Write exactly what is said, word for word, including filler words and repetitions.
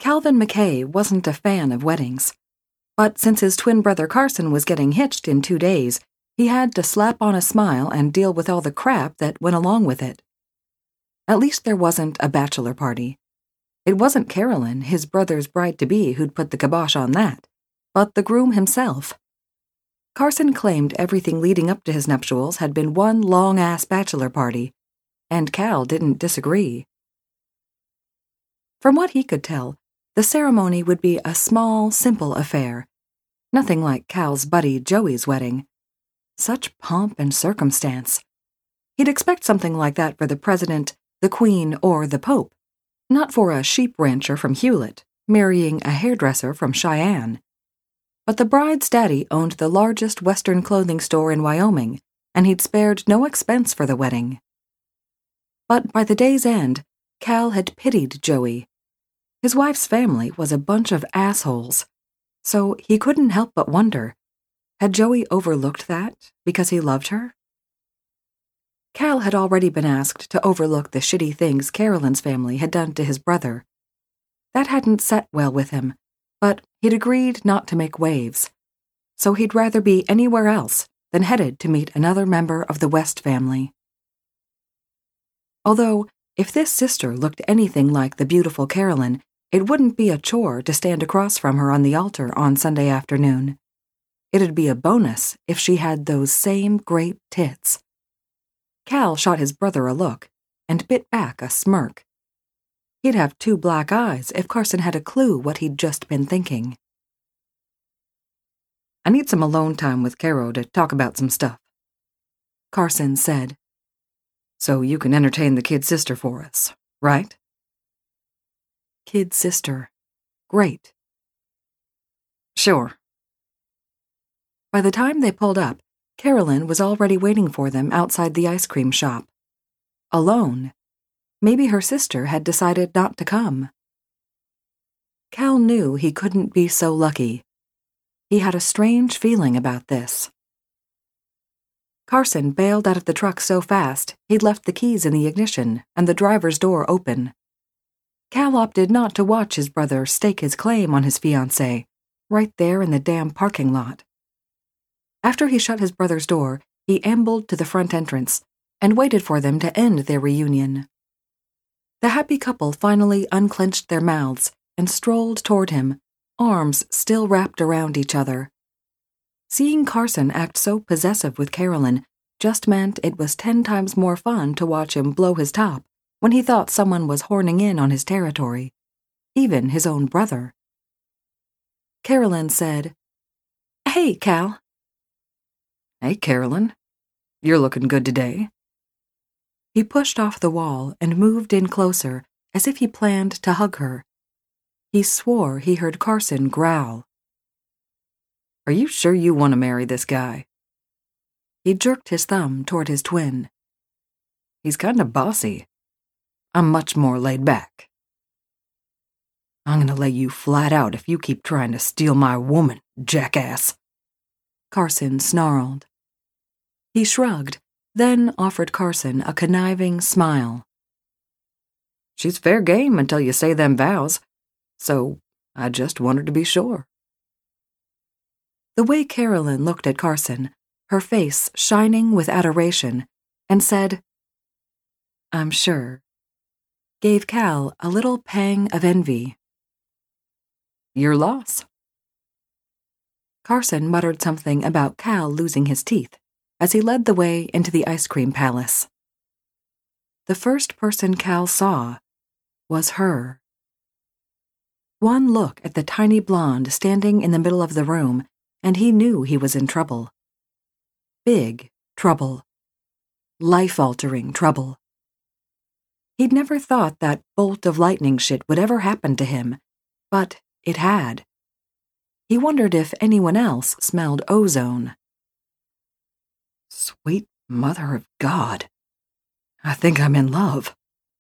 Calvin McKay wasn't a fan of weddings, but since his twin brother Carson was getting hitched in two days, he had to slap on a smile and deal with all the crap that went along with it. At least there wasn't a bachelor party. It wasn't Carolyn, his brother's bride-to-be, who'd put the kibosh on that, but the groom himself. Carson claimed everything leading up to his nuptials had been one long-ass bachelor party, and Cal didn't disagree. From what he could tell, the ceremony would be a small, simple affair, nothing like Cal's buddy Joey's wedding. Such pomp and circumstance. He'd expect something like that for the president, the queen, or the pope, not for a sheep rancher from Hewlett marrying a hairdresser from Cheyenne. But the bride's daddy owned the largest Western clothing store in Wyoming, and he'd spared no expense for the wedding. But by the day's end, Cal had pitied Joey. His wife's family was a bunch of assholes, so he couldn't help but wonder, had Joey overlooked that because he loved her? Cal had already been asked to overlook the shitty things Carolyn's family had done to his brother. That hadn't set well with him, but he'd agreed not to make waves, so he'd rather be anywhere else than headed to meet another member of the West family. Although, if this sister looked anything like the beautiful Carolyn, it wouldn't be a chore to stand across from her on the altar on Sunday afternoon. It'd be a bonus if she had those same great tits. Cal shot his brother a look and bit back a smirk. He'd have two black eyes if Carson had a clue what he'd just been thinking. "I need some alone time with Caro to talk about some stuff," Carson said. "So you can entertain the kid sister for us, right?" Kid sister. Great. "Sure." By the time they pulled up, Carolyn was already waiting for them outside the ice cream shop. Alone. Maybe her sister had decided not to come. Cal knew he couldn't be so lucky. He had a strange feeling about this. Carson bailed out of the truck so fast he'd left the keys in the ignition and the driver's door open. Cal opted not to watch his brother stake his claim on his fiancée, right there in the damn parking lot. After he shut his brother's door, he ambled to the front entrance and waited for them to end their reunion. The happy couple finally unclenched their mouths and strolled toward him, arms still wrapped around each other. Seeing Carson act so possessive with Carolyn just meant it was ten times more fun to watch him blow his top when he thought someone was horning in on his territory, even his own brother. Carolyn said, "Hey, Cal." "Hey, Carolyn. You're looking good today." He pushed off the wall and moved in closer, as if he planned to hug her. He swore he heard Carson growl. "Are you sure you want to marry this guy?" He jerked his thumb toward his twin. "He's kind of bossy. I'm much more laid back." "I'm gonna lay you flat out if you keep trying to steal my woman, jackass," Carson snarled. He shrugged, then offered Carson a conniving smile. "She's fair game until you say them vows, so I just wanted to be sure." The way Carolyn looked at Carson, her face shining with adoration, and said, "I'm sure," gave Cal a little pang of envy. "Your loss." Carson muttered something about Cal losing his teeth as he led the way into the ice cream palace. The first person Cal saw was her. One look at the tiny blonde standing in the middle of the room, and he knew he was in trouble. Big trouble. Life-altering trouble. He'd never thought that bolt of lightning shit would ever happen to him, but it had. He wondered if anyone else smelled ozone. "Sweet mother of God. I think I'm in love."